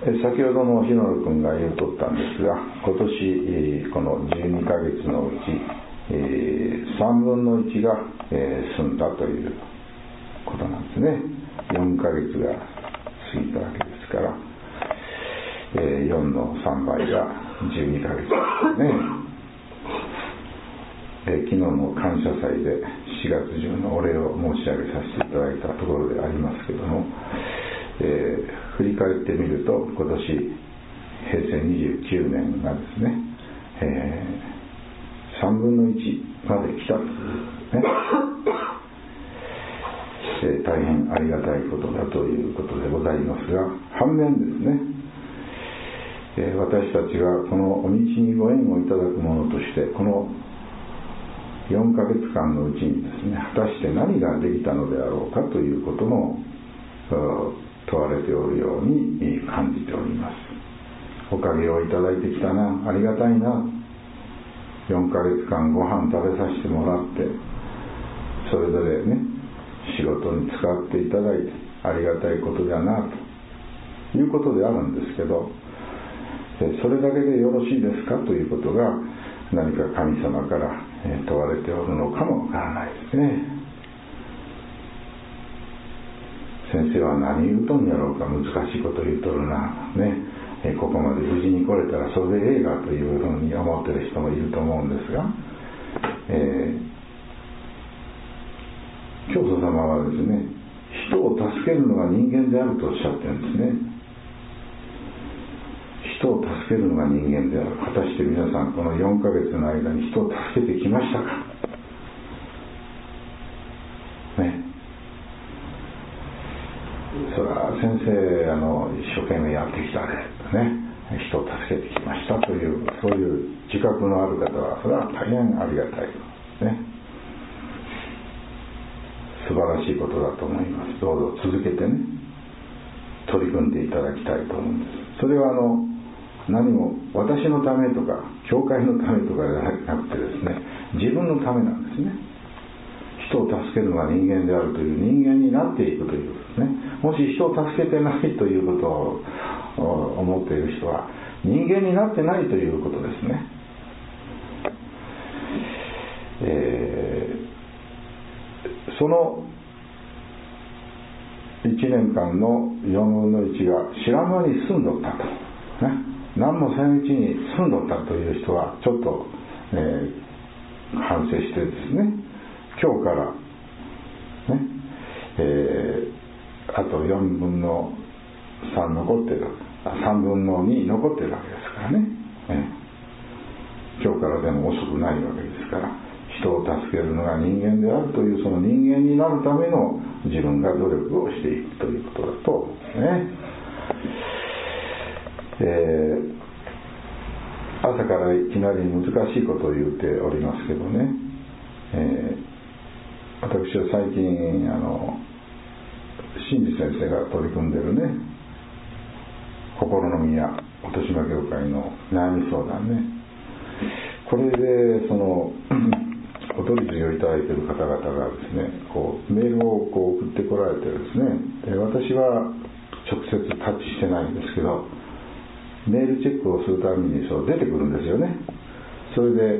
先ほどの日野君が言うとったんですが、今年この12ヶ月のうち3分の1が済んだということなんですね。4ヶ月が過ぎたわけですから、4の3倍が12ヶ月ですね。昨日の感謝祭で4月中のお礼を申し上げさせていただいたところでありますけども、振り返ってみると今年平成29年がですね、3分の1まで来たというね、大変ありがたいことだということでございますが、反面ですね、私たちがこのお道にご縁をいただくものとして、この4ヶ月間のうちにですね、果たして何ができたのであろうかということも問われておるように感じております。おかげをいただいてきたな、ありがたいな、4ヶ月間ご飯食べさせてもらって、それぞれね、仕事に使っていただいてありがたいことだなということであるんですけど、それだけでよろしいですかということが何か神様から問われておるのかもわからないですね。先生は何言うとんやろうか、難しいこと言うとるな、ね、ここまで無事に来れたらそれでええがというふうに思っている人もいると思うんですが、教祖様はですね、人を助けるのが人間であるとおっしゃってるんですね。人を助けるのが人間である。果たして皆さんこの4ヶ月の間に人を助けてきましたかね。それは先生一生懸命やってきたね、人を助けてきましたというそういう自覚のある方はそれは大変ありがたいね、素晴らしいことだと思います。どうぞ続けてね、取り組んでいただきたいと思うんです。それは何も私のためとか教会のためとかではなくてですね、自分のためなんですね。人を助けるのが人間であるという人間になっていくということですね。もし人を助けてないということを思っている人は人間になってないということですね。その1年間の4分の1が知らぬ間に済んどったと、ね、何もせんうちに済んどったという人はちょっと、反省してですね、今日からね、あと4分の3残ってる、3分の2残ってるわけですからね、今日からでも遅くないわけですから、人を助けるのが人間であるというその人間になるための自分が努力をしていくということだと思うんですね。朝からいきなり難しいことを言っておりますけどね、私は最近真治先生が取り組んでるね、心の宮音島教会の悩み相談ね、これでお取り次ぎをいただいている方々がですね、メールを送ってこられてですね、私は直接タッチしてないんですけど、メールチェックをするために出てくるんですよね。それで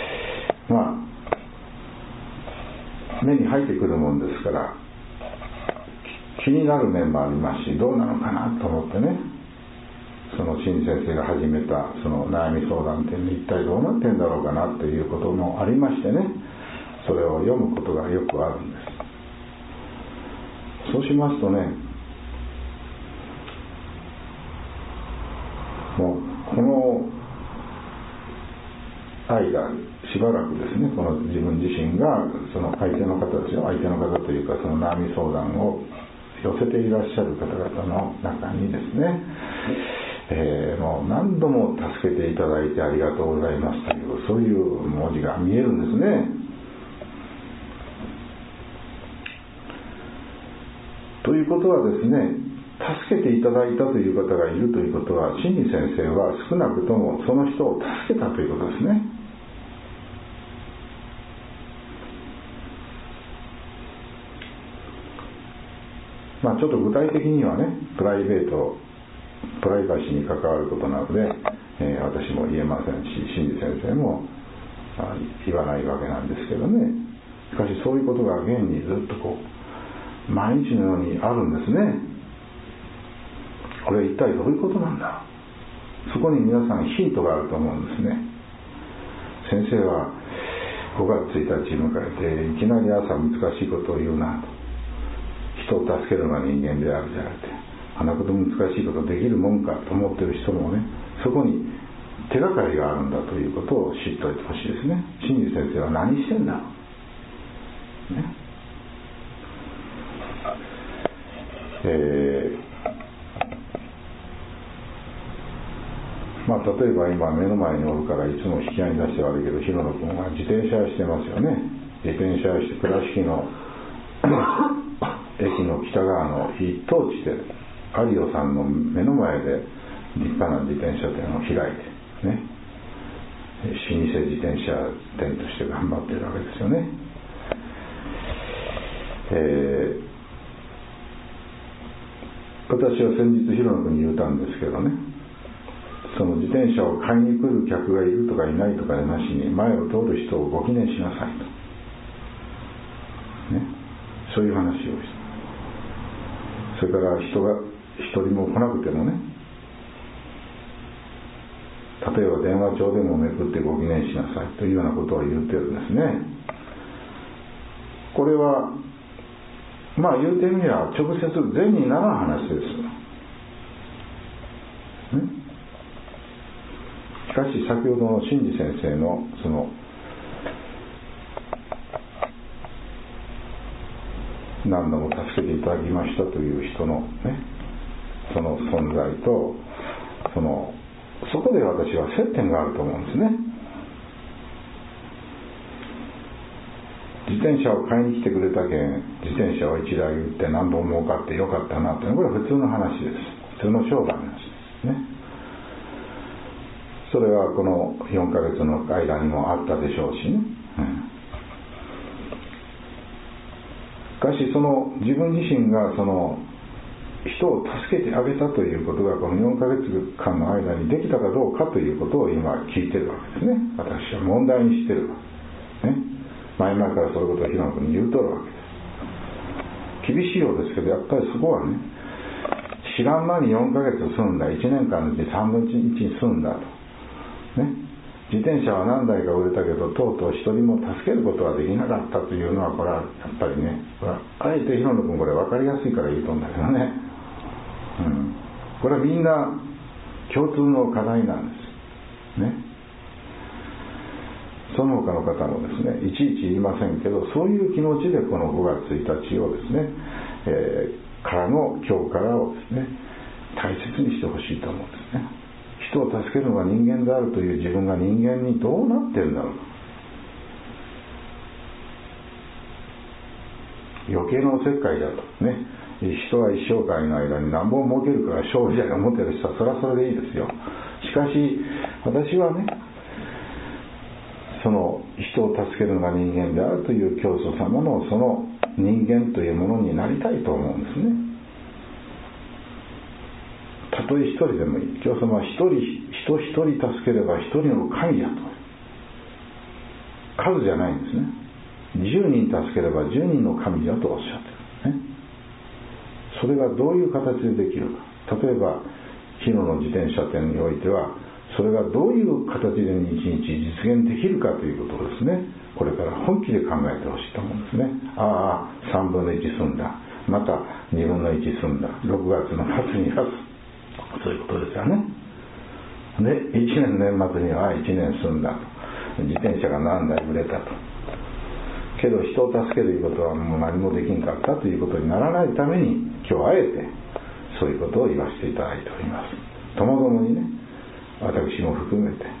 目に入ってくるもんですから気になる面もありますし、どうなのかなと思ってね、その真先生が始めたその悩み相談って一体どうなってんだろうかなということもありましてね、それを読むことがよくあるんです。そうしますとね、もうこの間しばらくですね、この自分自身がその相手の方ですよ、相手の方というかその悩み相談を寄せていらっしゃる方々の中にですね、もう何度も助けていただいてありがとうございますというそういう文字が見えるんですね。ということはですね、助けていただいたという方がいるということは、真理先生は少なくともその人を助けたということですね。ちょっと具体的にはね、プライベートプライバシーに関わることなので、私も言えませんし、真治先生も言わないわけなんですけどね。しかしそういうことが現にずっと毎日のようにあるんですね。これ一体どういうことなんだ。そこに皆さんヒントがあると思うんですね。先生は5月1日迎えていきなり朝難しいことを言うなと、人を助けるのが人間であるじゃなくて、あんなこと難しいことできるもんかと思っている人もね、そこに手がかりがあるんだということを知っておいてほしいですね。真治先生は何してんだ、ね。例えば今目の前におるからいつも引き合いに出して悪いけど、広野君は自転車してますよね。自転車して倉敷の駅の北側の一等地で有尾さんの目の前で立派な自転車店を開いてね、老舗自転車店として頑張っているわけですよね。私は先日広野君に言ったんですけどね、その自転車を買いに来る客がいるとかいないとかでなしに、前を通る人をご記念しなさいと、ね、そういう話をした。それから人が一人も来なくてもね、例えば電話帳でもめくってご記念しなさいというようなことを言ってるんですね。これは言うてみれば直接善にならん話です。しかし先ほどの真治先生のその何度も助けていただきましたという人のね、その存在とそこで私は接点があると思うんですね。自転車を買いに来てくれたけん、自転車を1台売って何本儲かってよかったなというのは、これは普通の話です。普通の商売の話ですね。それはこの4ヶ月の間にもあったでしょうしね。しかし自分自身が人を助けてあげたということがこの4ヶ月間の間にできたかどうかということを今聞いてるわけですね。私は問題にしてるわけですね。前々からそういうことを広野君に言うとるわけです。厳しいようですけど、やっぱりそこはね、知らん間に4ヶ月住んだ、1年間のうち3分の1に住んだと、ね、自転車は何台か売れたけどとうとう一人も助けることはできなかったというのは、これはやっぱりね、あえて広野君これ分かりやすいから言うとんだけどね、これはみんな共通の課題なんですね。その他の方もですね、いちいち言いませんけど、そういう気持ちでこの5月1日をですね、からの今日からをですね、大切にしてほしいと思うんですね。人を助けるのが人間であるという自分が人間にどうなっているんだろうか。余計なおせっかいだとね、人は一生涯の間に何本儲けるから勝利者が持ってる人はそれはそれでいいですよ。しかし私はね、その人を助けるのが人間であるという教祖様のその人間というものになりたいと思うんですね。たとえ一人でもいい。教祖様は人一人助ければ一人の神だと。数じゃないんですね。10人助ければ10人の神だとおっしゃってる、ね。それがどういう形でできるか。例えば日野の自転車店においては、それがどういう形で一日実現できるかということをですね、これから本気で考えてほしいと思うんですね。3分の1済んだ、また2分の1済んだ、6月の末に出す、そういうことですよね。で、1年年末には1年済んだと、自転車が何台売れたと。けど人を助けることはもう何もできんかったということにならないために、今日あえてそういうことを言わせていただいております。ともどもにね、私も含めて、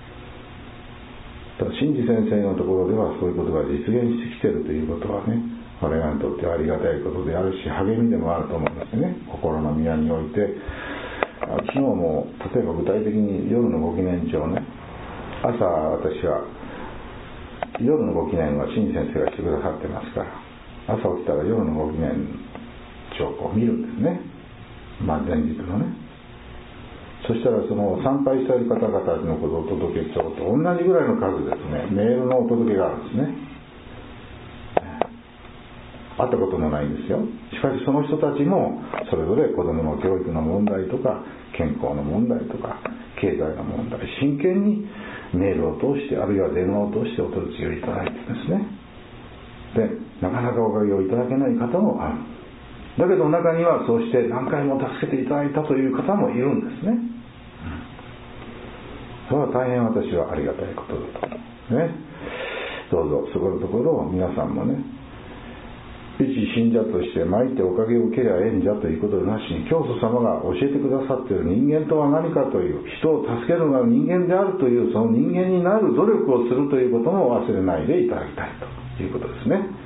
真治先生のところではそういうことが実現してきているということはね、我々にとってはありがたいことであるし、励みでもあると思いますね。心の宮において、昨日も例えば具体的に夜のご記念帳ね、朝私は夜のご記念は真治先生がしてくださってますから、朝起きたら夜のご記念帳を見るんですね。前日のね。 そしたらその参拝される方々のことをお届け帳と同じぐらいの数ですね、メールのお届けがあるんですね。会ったこともないんですよ。しかしその人たちもそれぞれ子どもの教育の問題とか健康の問題とか経済の問題、真剣にメールを通してあるいは電話を通してお届けをいただいてですね、でなかなかおかげをいただけない方もある。だけど中にはそうして何回も助けていただいたという方もいるんですね。それは大変私はありがたいことだとね。どうぞそこのところを皆さんもね、一信者として参っておかげを受けりゃええんじゃということなしに、教祖様が教えてくださっている人間とは何かという、人を助けるのが人間であるという、その人間になる努力をするということも忘れないでいただきたいということですね。